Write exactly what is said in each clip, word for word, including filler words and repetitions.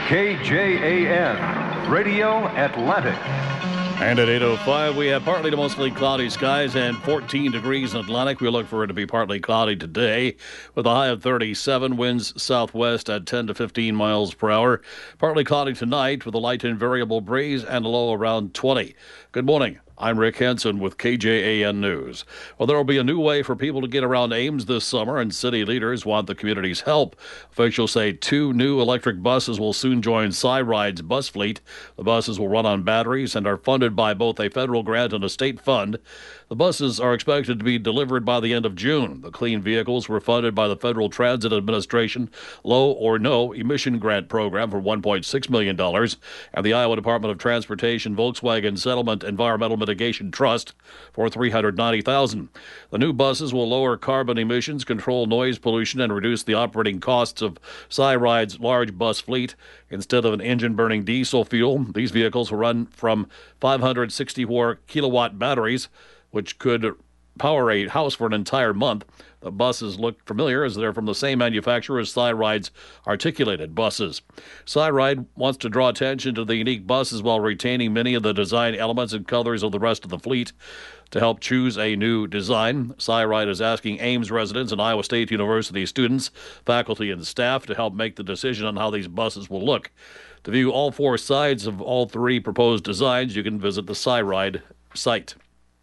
K J A N, Radio Atlantic. And at eight oh five, we have partly to mostly cloudy skies and fourteen degrees in Atlantic. We look for it to be partly cloudy today with a high of thirty-seven, winds southwest at ten to fifteen miles per hour. Partly cloudy tonight with a light and variable breeze and a low around twenty. Good morning. I'm Rick Henson with K J A N News. Well, there will be a new way for people to get around Ames this summer, and city leaders want the community's help. Officials say two new electric buses will soon join SkyRide's bus fleet. The buses will run on batteries and are funded by both a federal grant and a state fund. The buses are expected to be delivered by the end of June. The clean vehicles were funded by the Federal Transit Administration Low or No Emission Grant Program for one point six million dollars and the Iowa Department of Transportation Volkswagen Settlement Environmental Mitigation Trust for three hundred ninety thousand dollars. The new buses will lower carbon emissions, control noise pollution, and reduce the operating costs of SkyRide's large bus fleet. Instead of an engine-burning diesel fuel, these vehicles will run from five hundred sixty-four kilowatt batteries, which could power a house for an entire month. The buses look familiar as they're from the same manufacturer as SkyRide's articulated buses. SkyRide wants to draw attention to the unique buses while retaining many of the design elements and colors of the rest of the fleet. To help choose a new design, SkyRide is asking Ames residents and Iowa State University students, faculty, and staff to help make the decision on how these buses will look. To view all four sides of all three proposed designs, you can visit the SkyRide site.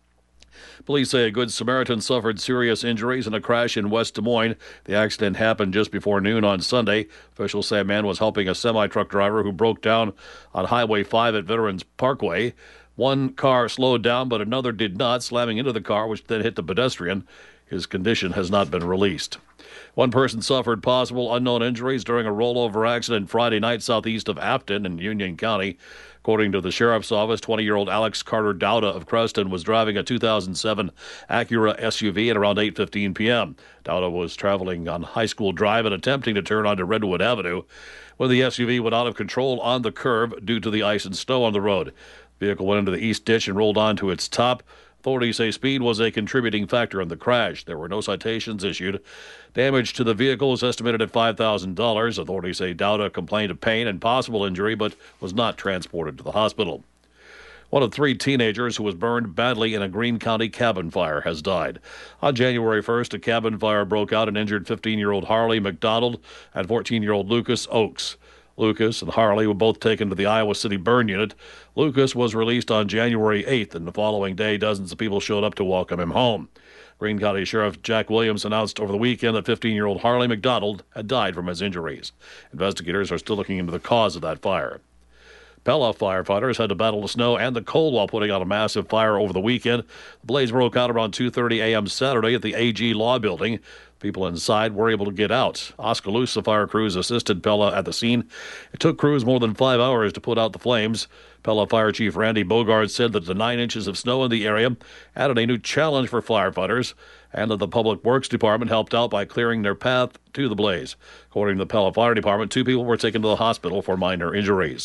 Police say a Good Samaritan suffered serious injuries in a crash in West Des Moines. The accident happened just before noon on Sunday. Officials say a man was helping a semi-truck driver who broke down on Highway five at Veterans Parkway. One car slowed down, but another did not, slamming into the car, which then hit the pedestrian. His condition has not been released. One person suffered possible unknown injuries during a rollover accident Friday night southeast of Afton in Union County. According to the sheriff's office, twenty-year-old Alex Carter Dowda of Creston was driving a two thousand seven Acura S U V at around eight fifteen p.m. Dowda was traveling on High School Drive and attempting to turn onto Redwood Avenue when the S U V went out of control on the curve due to the ice and snow on the road. The vehicle went into the east ditch and rolled onto its top. Authorities say speed was a contributing factor in the crash. There were no citations issued. Damage to the vehicle is estimated at five thousand dollars. Authorities say Dowda complained of pain and possible injury, but was not transported to the hospital. One of three teenagers who was burned badly in a Greene County cabin fire has died. On January first, a cabin fire broke out and injured fifteen-year-old Harley McDonald and fourteen-year-old Lucas Oakes. Lucas and Harley were both taken to the Iowa City burn unit. Lucas was released on January eighth, and the following day, dozens of people showed up to welcome him home. Greene County Sheriff Jack Williams announced over the weekend that fifteen-year-old Harley McDonald had died from his injuries. Investigators are still looking into the cause of that fire. Pella firefighters had to battle the snow and the cold while putting out a massive fire over the weekend. The blaze broke out around two thirty a.m. Saturday at the A G Law Building. People inside were able to get out. Oskaloosa fire crews assisted Pella at the scene. It took crews more than five hours to put out the flames. Pella Fire Chief Randy Bogard said that the nine inches of snow in the area added a new challenge for firefighters, and that the Public Works Department helped out by clearing their path to the blaze. According to the Pella Fire Department, two people were taken to the hospital for minor injuries.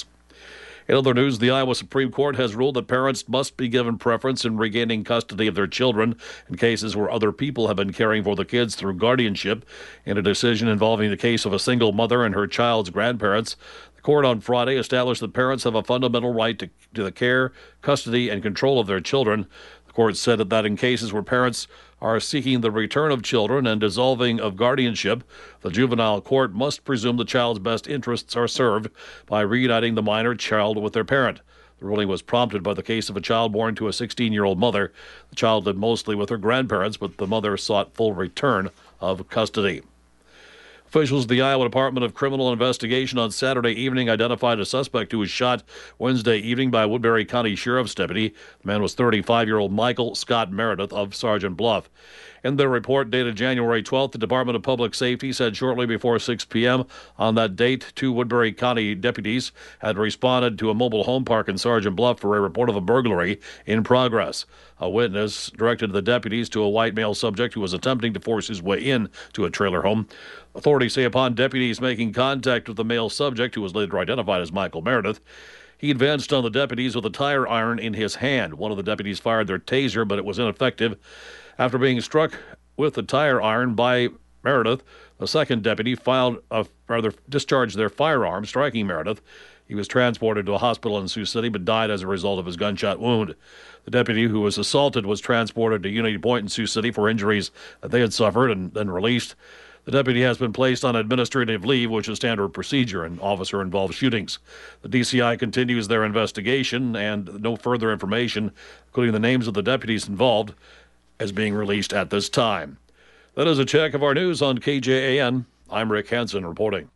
In other news, the Iowa Supreme Court has ruled that parents must be given preference in regaining custody of their children in cases where other people have been caring for the kids through guardianship. In a decision involving the case of a single mother and her child's grandparents, the court on Friday established that parents have a fundamental right to, to the care, custody, and control of their children. The court said that in cases where parents are seeking the return of children and dissolving of guardianship, the juvenile court must presume the child's best interests are served by reuniting the minor child with their parent. The ruling was prompted by the case of a child born to a sixteen-year-old mother. The child lived mostly with her grandparents, but the mother sought full return of custody. Officials of the Iowa Department of Criminal Investigation on Saturday evening identified a suspect who was shot Wednesday evening by Woodbury County Sheriff's deputy. The man was thirty-five-year-old Michael Scott Meredith of Sergeant Bluff. In their report dated January twelfth, the Department of Public Safety said shortly before six p.m. on that date, two Woodbury County deputies had responded to a mobile home park in Sergeant Bluff for a report of a burglary in progress. A witness directed the deputies to a white male subject who was attempting to force his way in to a trailer home. Authorities say upon deputies making contact with the male subject, who was later identified as Michael Meredith, he advanced on the deputies with a tire iron in his hand. One of the deputies fired their taser, but it was ineffective. After being struck with the tire iron by Meredith, The second deputy filed a, rather discharged their firearm, striking Meredith. He was transported to a hospital in Sioux City but died as a result of his gunshot wound. The deputy who was assaulted was transported to Unity Point in Sioux City for injuries that they had suffered and then released. The deputy has been placed on administrative leave, which is standard procedure in officer-involved shootings. The D C I continues their investigation, and no further information, including the names of the deputies involved, is being released at this time. That is a check of our news on K J A N. I'm Rick Hansen reporting.